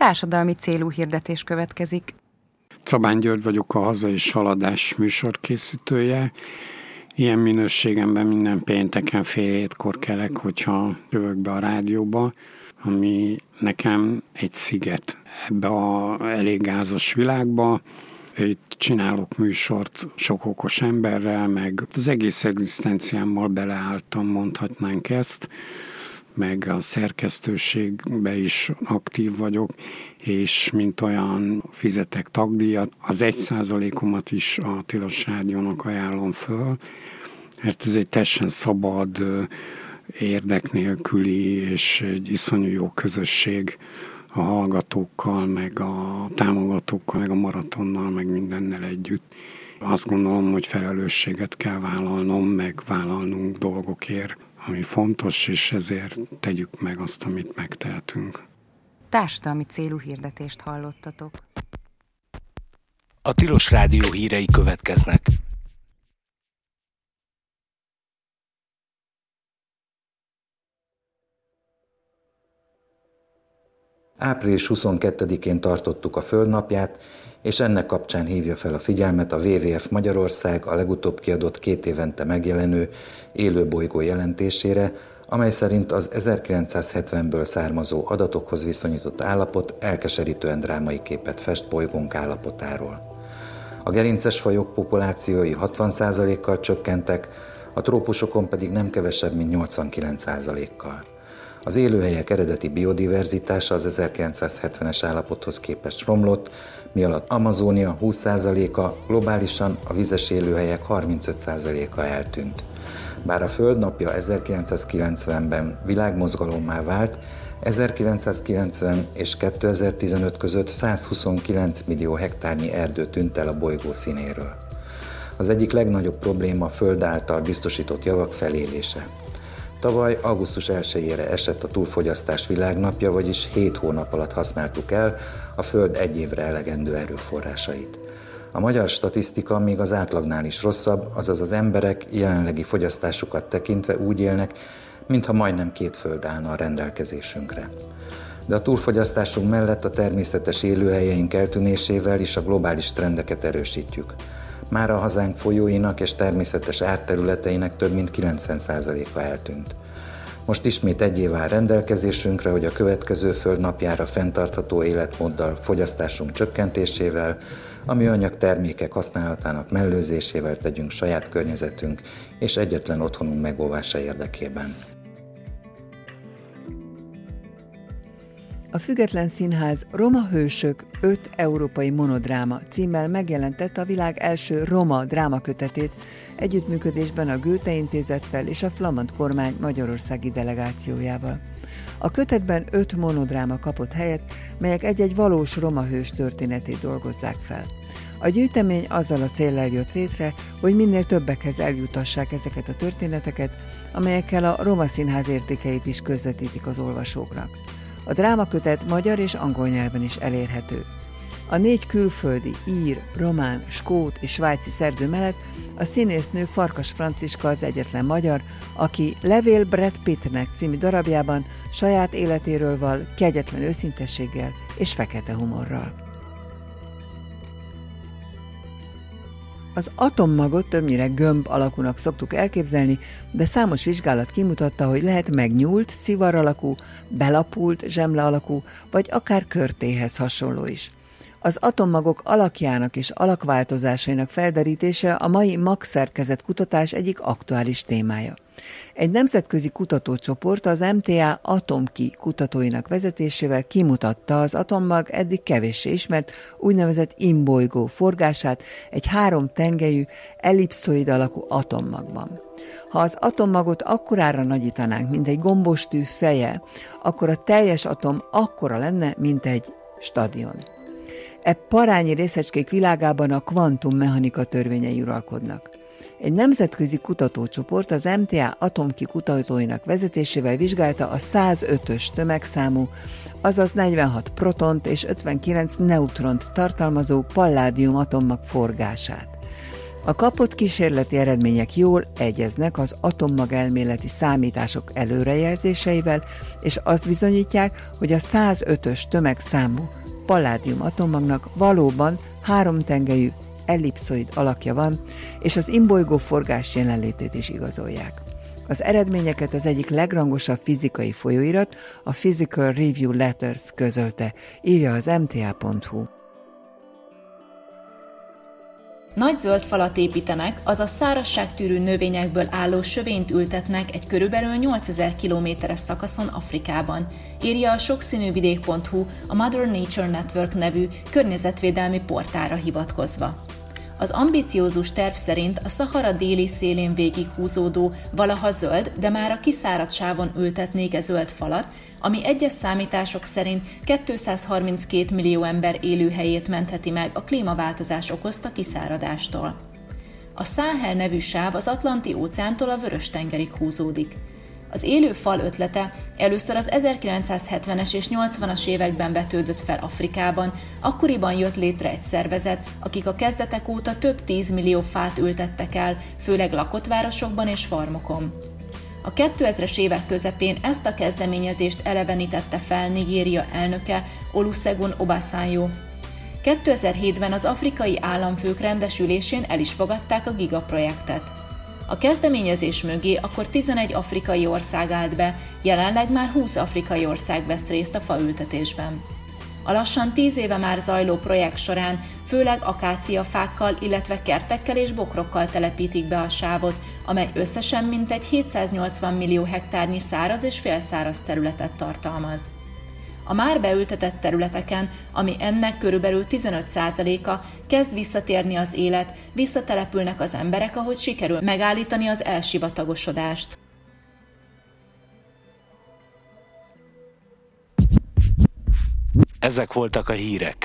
társadalmi célú hirdetés következik. Szabány György vagyok, a Haza és Haladás műsorkészítője. Ilyen minőségemben minden pénteken 6:30 kelek, hogyha jövök be a rádióba, ami nekem egy sziget ebbe a elég gázos világba. Itt csinálok műsort sok okos emberrel, meg az egész egzisztenciámmal beleálltam, mondhatnánk ezt, meg a szerkesztőségbe is aktív vagyok, és mint olyan fizetek tagdíjat, az 1%-omat is a Tilos Rádiónak ajánlom föl, mert ez egy teljesen szabad, érdek nélküli és egy iszonyú jó közösség a hallgatókkal, meg a támogatókkal, meg a maratonnal, meg mindennel együtt. Azt gondolom, hogy felelősséget kell vállalnom, meg vállalnunk dolgokért, ami fontos, és ezért tegyük meg azt, amit megtehetünk. Társadalmi célú hirdetést hallottatok. A Tilos Rádió hírei következnek. Április 22-én tartottuk a Földnapját, és ennek kapcsán hívja fel a figyelmet a WWF Magyarország a legutóbb kiadott 2 évente megjelenő élőbolygó jelentésére, amely szerint az 1970-ből származó adatokhoz viszonyított állapot elkeserítően drámai képet fest bolygónk állapotáról. A gerinces fajok populációi 60%-kal csökkentek, a trópusokon pedig nem kevesebb, mint 89%-kal. Az élőhelyek eredeti biodiverzitása az 1970-es állapothoz képest romlott, mi alatt Amazónia 20%-a, globálisan a vizes élőhelyek 35%-a eltűnt. Bár a Földnapja 1990-ben világmozgalommá vált, 1990 és 2015 között 129 millió hektárnyi erdő tűnt el a bolygó színéről. Az egyik legnagyobb probléma a Föld által biztosított javak felélése. Tavaly augusztus 1-ére esett a túlfogyasztás világnapja, vagyis 7 hónap alatt használtuk el a Föld egy évre elegendő erőforrásait. A magyar statisztika még az átlagnál is rosszabb, azaz az emberek jelenlegi fogyasztásukat tekintve úgy élnek, mintha majdnem 2 föld állna a rendelkezésünkre. De a túlfogyasztásunk mellett a természetes élőhelyeink eltűnésével is a globális trendeket erősítjük. Már a hazánk folyóinak és természetes árterületeinek több mint 90%-a eltűnt. Most ismét egy év áll rendelkezésünkre, hogy a következő Földnapjára fenntartható életmóddal, fogyasztásunk csökkentésével, a műanyag termékek használatának mellőzésével tegyünk saját környezetünk és egyetlen otthonunk megóvása érdekében. A Független Színház Roma hősök 5 európai monodráma címmel megjelentette a világ első roma drámakötetét együttműködésben a Goethe Intézettel és a flamand kormány magyarországi delegációjával. A kötetben 5 monodráma kapott helyet, melyek egy-egy valós roma hős történetét dolgozzák fel. A gyűjtemény azzal a céllal jött létre, hogy minél többekhez eljutassák ezeket a történeteket, amelyekkel a roma színház értékeit is közvetítik az olvasóknak. A drámakötet magyar és angol nyelven is elérhető. A 4 külföldi, ír, román, skót és svájci szerző mellett a színésznő Farkas Franciska az egyetlen magyar, aki Levél Brad Pittnek című darabjában saját életéről val kegyetlen őszintességgel és fekete humorral. Az atommagot többnyire gömb alakúnak szoktuk elképzelni, de számos vizsgálat kimutatta, hogy lehet megnyúlt, szivar alakú, belapult, zsemle alakú, vagy akár körtéhez hasonló is. Az atommagok alakjának és alakváltozásainak felderítése a mai magszerkezet kutatás egyik aktuális témája. Egy nemzetközi kutatócsoport az MTA Atomki kutatóinak vezetésével kimutatta az atommag eddig kevéssé ismert úgynevezett imbolygó forgását egy 3 tengelyű, ellipszoid alakú atommagban. Ha az atommagot akkorára nagyítanánk, mint egy gombostű feje, akkor a teljes atom akkora lenne, mint egy stadion. E parányi részecskék világában a kvantummechanika törvényei uralkodnak. Egy nemzetközi kutatócsoport az MTA Atomki kutatóinak vezetésével vizsgálta a 105-ös tömegszámú, azaz 46 protont és 59 neutront tartalmazó palládium atommag forgását. A kapott kísérleti eredmények jól egyeznek az atommagelméleti számítások előrejelzéseivel, és azt bizonyítják, hogy a 105-ös tömegszámú palládium atommagnak valóban háromtengelyű ellipszoid alakja van, és az imbolygó forgás jelenlétét is igazolják. Az eredményeket az egyik legrangosabb fizikai folyóirat, a Physical Review Letters közölte, írja az mta.hu. Nagy zöld falat építenek, azaz szárazságtűrő növényekből álló sövényt ültetnek egy körülbelül 8000 kilométeres szakaszon Afrikában, írja a sokszínűvidék.hu a Mother Nature Network nevű környezetvédelmi portálra hivatkozva. Az ambiciózus terv szerint a Szahara déli szélén végighúzódó, valaha zöld, de már a kiszáradt sávon ültetnék zöld falat, ami egyes számítások szerint 232 millió ember élőhelyét mentheti meg a klímaváltozás okozta kiszáradástól. A Száhel nevű sáv az Atlanti-óceántól a Vörös-tengerig húzódik. Az élő fal ötlete először az 1970-es és 80-as években vetődött fel Afrikában, akkoriban jött létre egy szervezet, akik a kezdetek óta több 10 millió fát ültettek el, főleg lakott városokban és farmokon. A 2000-es évek közepén ezt a kezdeményezést elevenítette fel Nigéria elnöke Olusegun Obasanjo. 2007-ben az afrikai államfők rendesülésén el is fogadták a gigaprojektet. A kezdeményezés mögé akkor 11 afrikai ország állt be, jelenleg már 20 afrikai ország vesz részt a faültetésben. A lassan 10 éve már zajló projekt során főleg akáciafákkal, illetve kertekkel és bokrokkal telepítik be a sávot, amely összesen mintegy 780 millió hektárnyi száraz és félszáraz területet tartalmaz. A már beültetett területeken, ami ennek körülbelül 15%-a, kezd visszatérni az élet, visszatelepülnek az emberek, ahogy sikerül megállítani az elsivatagosodást. Ezek voltak a hírek.